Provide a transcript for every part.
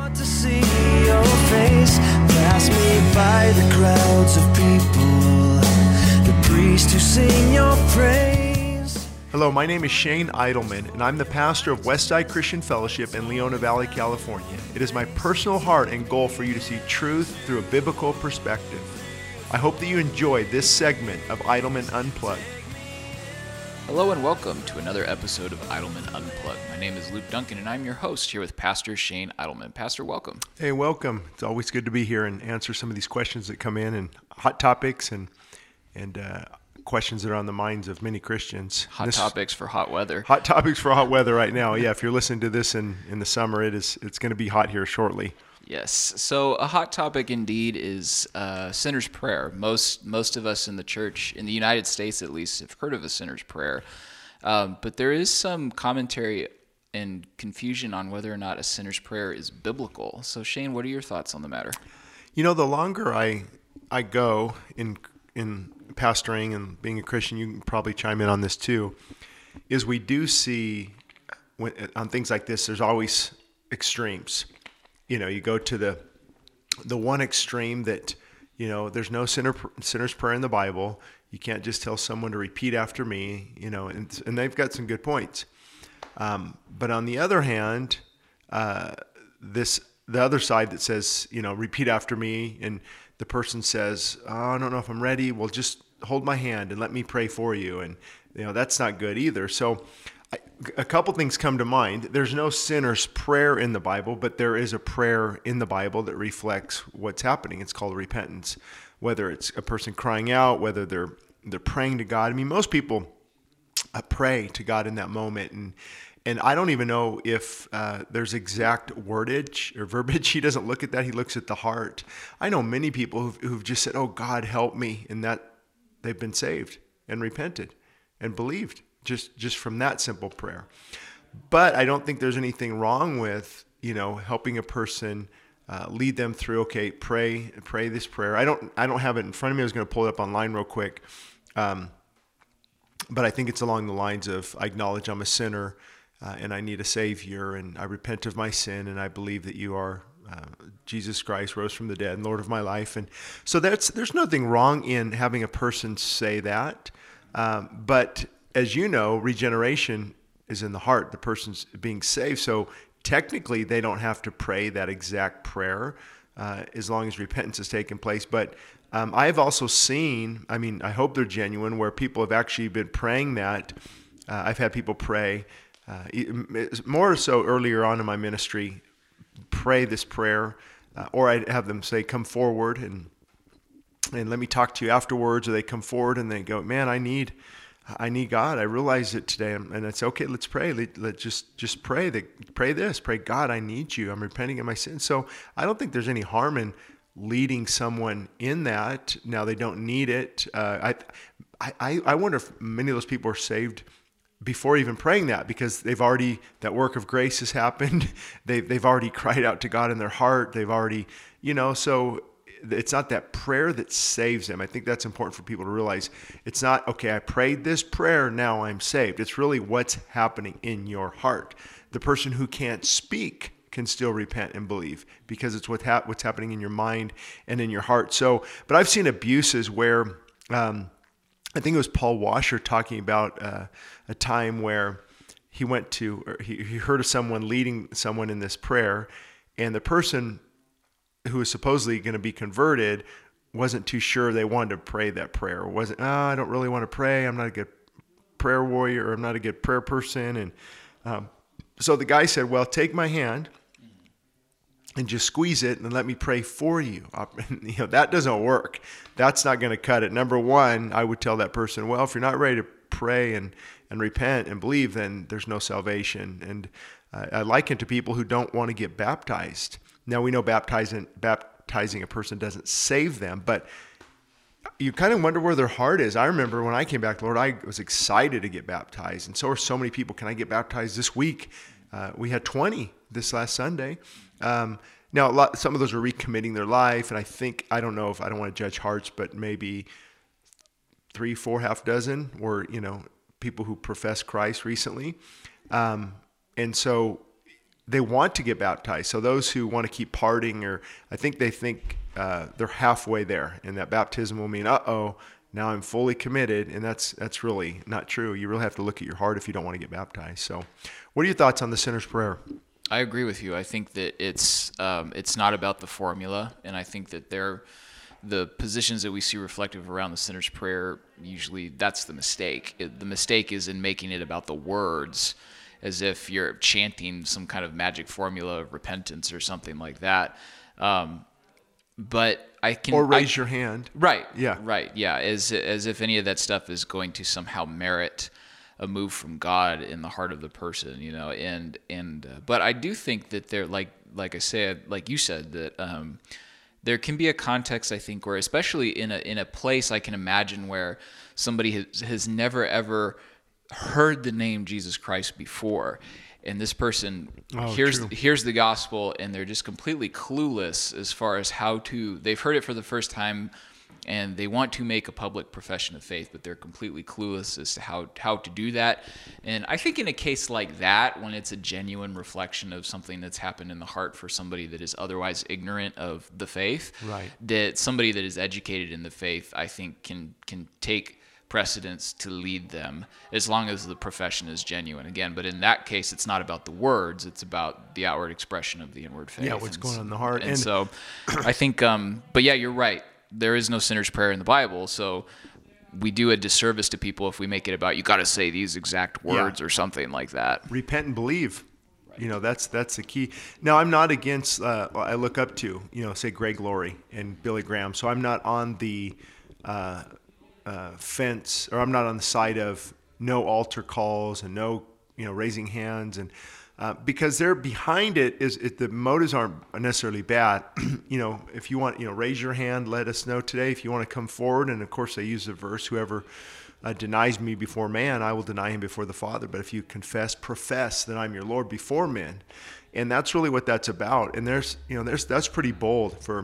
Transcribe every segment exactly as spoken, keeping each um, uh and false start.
want to see your face, pass me by the crowds of people, the priests who sing your praise. Hello, my name is Shane Eidelman, and I'm the pastor of Westside Christian Fellowship in Leona Valley, California. It is my personal heart and goal for you to see truth through a biblical perspective. I hope that you enjoy this segment of Eidelman Unplugged. Hello and welcome to another episode of Eidelman Unplugged. My name is Luke Duncan and I'm your host here with Pastor Shane Eidelman. Pastor, welcome. Hey, welcome. It's always good to be here and answer some of these questions that come in and hot topics and and uh, questions that are on the minds of many Christians. Hot this, topics for hot weather. Hot topics for hot weather right now. Yeah, if you're listening to this in, in the summer, it is it's going to be hot here shortly. Yes. So a hot topic indeed is uh, sinner's prayer. Most most of us in the church, in the United States at least, have heard of a sinner's prayer. Um, but there is some commentary and confusion on whether or not a sinner's prayer is biblical. So Shane, what are your thoughts on the matter? You know, the longer I I go in in pastoring and being a Christian, you can probably chime in on this too, is we do see when, on things like this, there's always extremes. You know, you go to the the one extreme that, you know, there's no sinner, sinner's prayer in the Bible. You can't just tell someone to repeat after me, you know, and, and they've got some good points. Um, but on the other hand, uh, this the other side that says, you know, repeat after me, and the person says, oh, I don't know if I'm ready. Well, just hold my hand and let me pray for you. And, you know, that's not good either. So I, a couple things come to mind. There's no sinner's prayer in the Bible, but there is a prayer in the Bible that reflects what's happening. It's called repentance, whether it's a person crying out, whether they're they're praying to God. I mean, most people uh, pray to God in that moment, and and I don't even know if uh, there's exact wordage or verbiage. He doesn't look at that. He looks at the heart. I know many people who've, who've just said, "Oh, God, help me," and that they've been saved and repented and believed. Just just from that simple prayer. But I don't think there's anything wrong with, you know, helping a person uh, lead them through, okay, pray pray this prayer. I don't I don't have it in front of me. I was going to pull it up online real quick. Um, but I think it's along the lines of, I acknowledge I'm a sinner uh, and I need a Savior, and I repent of my sin, and I believe that you are uh, Jesus Christ, rose from the dead and Lord of my life. And so that's there's nothing wrong in having a person say that. Um, but as you know, regeneration is in the heart. The person's being saved. So technically, they don't have to pray that exact prayer uh, as long as repentance has taken place. But um, I've also seen, I mean, I hope they're genuine, where people have actually been praying that. Uh, I've had people pray, uh, more so earlier on in my ministry, pray this prayer, uh, or I'd have them say, come forward and and let me talk to you afterwards. Or they come forward and they go, man, I need I need God. I realize it today. And it's okay. Let's pray. Let, let just, just pray that, pray this, pray, God, I need you. I'm repenting of my sins. So I don't think there's any harm in leading someone in that. Now they don't need it. Uh, I, I, I wonder if many of those people are saved before even praying that, because they've already, that work of grace has happened. They've, they've already cried out to God in their heart. They've already, you know, so it's not that prayer that saves them. I think that's important for people to realize. It's not, okay, I prayed this prayer, now I'm saved. It's really what's happening in your heart. The person who can't speak can still repent and believe, because it's what ha- what's happening in your mind and in your heart. So, but I've seen abuses where, um, I think it was Paul Washer talking about uh, a time where he went to, or he, he heard of someone leading someone in this prayer, and the person who was supposedly going to be converted wasn't too sure they wanted to pray that prayer. Or wasn't, oh, I don't really want to pray. I'm not a good prayer warrior, or I'm not a good prayer person. And um, so the guy said, well, take my hand and just squeeze it and let me pray for you. You know, that doesn't work. That's not going to cut it. Number one, I would tell that person, well, if you're not ready to pray and, and repent and believe, then there's no salvation. And uh, I liken it to people who don't want to get baptized. Now, we know baptizing baptizing a person doesn't save them, but you kind of wonder where their heart is. I remember when I came back, Lord, I was excited to get baptized, and so are so many people. Can I get baptized this week? Uh, we had twenty this last Sunday. Um, now, a lot, some of those are recommitting their life, and I think, I don't know if, I don't want to judge hearts, but maybe three, four, half dozen were, you know, people who professed Christ recently. Um, and so they want to get baptized. So those who want to keep partying, or I think they think uh, they're halfway there, and that baptism will mean, uh-oh, now I'm fully committed, and that's that's really not true. You really have to look at your heart if you don't want to get baptized. So what are your thoughts on the sinner's prayer? I agree with you. I think that it's um, it's not about the formula, and I think that they're the positions that we see reflective around the sinner's prayer, usually that's the mistake. It, the mistake is in making it about the words, as if you're chanting some kind of magic formula of repentance or something like that. Um, but I can or raise I, your hand. Right. Yeah. Right. Yeah. As as if any of that stuff is going to somehow merit a move from God in the heart of the person, you know. And and uh, but I do think that there, like like I said, like you said, that um, there can be a context, I think, where, especially in a in a place I can imagine where somebody has, has never ever heard the name Jesus Christ before, and this person oh, hears true. hears the gospel, and they're just completely clueless as far as how to. They've heard it for the first time, and they want to make a public profession of faith, but they're completely clueless as to how how to do that. And I think in a case like that, when it's a genuine reflection of something that's happened in the heart for somebody that is otherwise ignorant of the faith, right, that somebody that is educated in the faith, I think, can can take precedence to lead them, as long as the profession is genuine. Again, but in that case, it's not about the words, it's about the outward expression of the inward faith. Yeah, what's and, going on in the heart. And, and so I think, um, but yeah, you're right. There is no sinner's prayer in the Bible, so we do a disservice to people if we make it about, you got to say these exact words, yeah, or something like that. Repent and believe. Right. You know, that's that's the key. Now, I'm not against, uh, I look up to, you know, say Greg Laurie and Billy Graham, so I'm not on the uh, uh, fence, or I'm not on the side of no altar calls and no, you know, raising hands, and Uh, because they're behind it is it, the motives aren't necessarily bad. You know, if you want, you know, raise your hand, let us know today if you want to come forward. And of course, they use the verse, whoever uh, denies me before man, I will deny him before the Father. But if you confess, profess that I'm your Lord before men, and that's really what that's about. And there's, you know, there's that's pretty bold for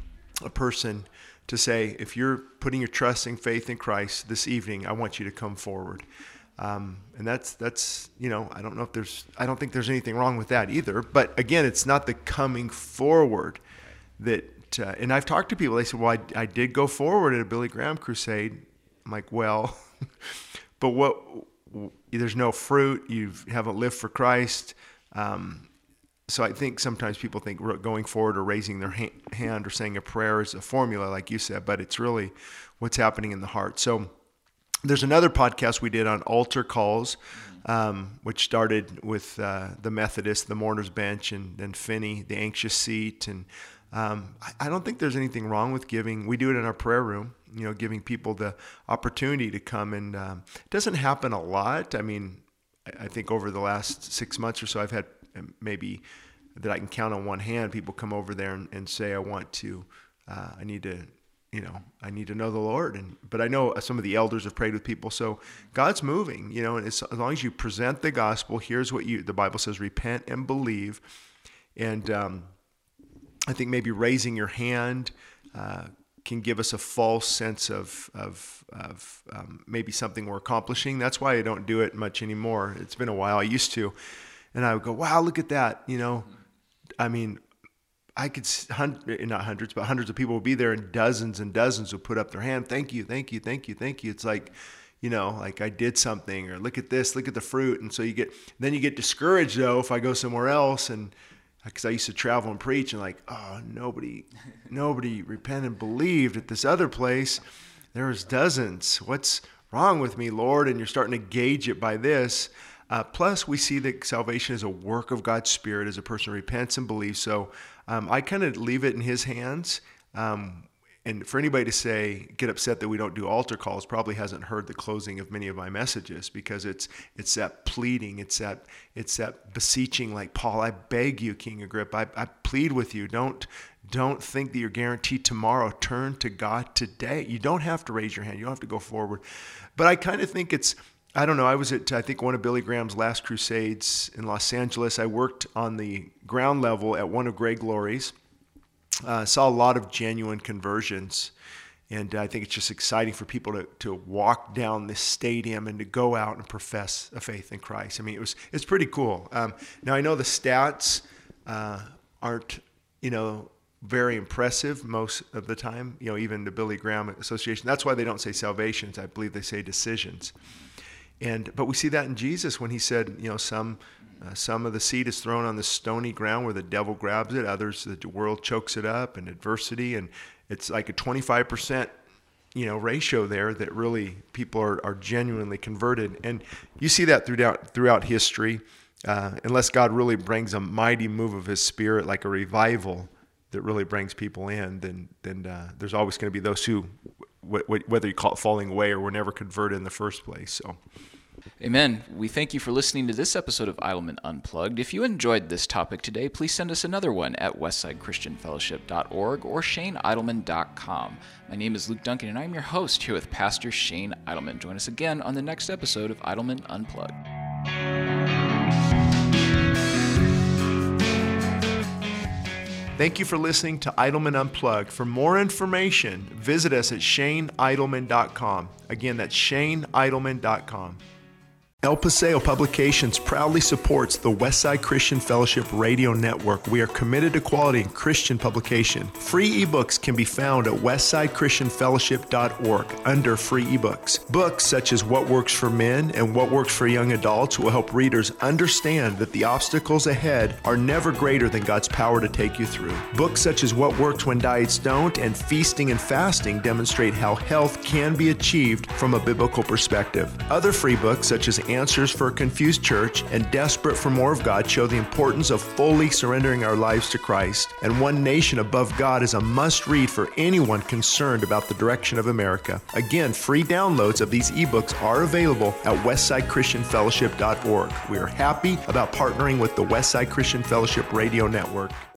a person to say, if you're putting your trust and faith in Christ this evening, I want you to come forward. Um, and that's, that's, you know, I don't know if there's, I don't think there's anything wrong with that either. But again, it's not the coming forward that, uh, and I've talked to people, they said, well, I, I did go forward at a Billy Graham crusade. I'm like, well, but what, there's no fruit. You haven't lived for Christ. Um, so I think sometimes people think going forward or raising their ha- hand or saying a prayer is a formula, like you said, but it's really what's happening in the heart. So there's another podcast we did on altar calls, um, which started with uh, the Methodist, the Mourner's Bench, and then Finney, the Anxious Seat. And um, I, I don't think there's anything wrong with giving. We do it in our prayer room, you know, giving people the opportunity to come. And um, it doesn't happen a lot. I mean, I, I think over the last six months or so, I've had maybe that I can count on one hand, people come over there and, and say, I want to, uh, I need to, you know, I need to know the Lord. And, but I know some of the elders have prayed with people. So God's moving, you know, and it's, as long as you present the gospel, here's what you, the Bible says, repent and believe. And um, I think maybe raising your hand uh, can give us a false sense of, of, of um, maybe something we're accomplishing. That's why I don't do it much anymore. It's been a while. I used to, and I would go, wow, look at that. You know, I mean, I could, not hundreds, but hundreds of people would be there, and dozens and dozens would put up their hand. Thank you, thank you, thank you, thank you. It's like, you know, like I did something, or look at this, look at the fruit. And so you get, then you get discouraged though, if I go somewhere else, and because I used to travel and preach, and like, oh, nobody, nobody repented and believed at this other place. There was dozens. What's wrong with me, Lord? And you're starting to gauge it by this. Uh, plus, we see that salvation is a work of God's Spirit as a person repents and believes. So um, I kind of leave it in His hands. Um, and for anybody to say, get upset that we don't do altar calls, probably hasn't heard the closing of many of my messages, because it's it's that pleading, it's that it's that beseeching, like, Paul, I beg you, King Agrippa, I, I plead with you, don't don't think that you're guaranteed tomorrow. Turn to God today. You don't have to raise your hand. You don't have to go forward. But I kind of think it's, I don't know, I was at, I think, one of Billy Graham's last crusades in Los Angeles. I worked on the ground level at one of Greg Laurie's. Uh, saw a lot of genuine conversions. And I think it's just exciting for people to, to walk down this stadium and to go out and profess a faith in Christ. I mean, it was it's pretty cool. Um, now, I know the stats uh, aren't, you know, very impressive most of the time, you know, even the Billy Graham Association. That's why they don't say salvations. I believe they say decisions. And but we see that in Jesus when he said, you know, some uh, some of the seed is thrown on the stony ground where the devil grabs it, others the world chokes it up, and adversity, and it's like a twenty-five percent, you know, ratio there that really people are, are genuinely converted. And you see that throughout throughout history, uh, unless God really brings a mighty move of his Spirit, like a revival that really brings people in, then then uh, there's always going to be those who, w- w- whether you call it falling away or were never converted in the first place. So. Amen. We thank you for listening to this episode of Idleman Unplugged. If you enjoyed this topic today, please send us another one at westside christian fellowship dot org or shane idleman dot com. My name is Luke Duncan, and I'm your host here with Pastor Shane Idleman. Join us again on the next episode of Idleman Unplugged. Thank you for listening to Idleman Unplugged. For more information, visit us at shane idleman dot com. Again, that's shane idleman dot com. El Paseo Publications proudly supports the Westside Christian Fellowship Radio Network. We are committed to quality in Christian publication. Free ebooks can be found at westside christian fellowship dot org under free ebooks. Books such as What Works for Men and What Works for Young Adults will help readers understand that the obstacles ahead are never greater than God's power to take you through. Books such as What Works When Diets Don't and Feasting and Fasting demonstrate how health can be achieved from a biblical perspective. Other free books such as Answers for a Confused Church and Desperate for More of God show the importance of fully surrendering our lives to Christ. And One Nation Above God is a must-read for anyone concerned about the direction of America. Again, free downloads of these ebooks are available at westside christian fellowship dot org. We are happy about partnering with the Westside Christian Fellowship Radio Network.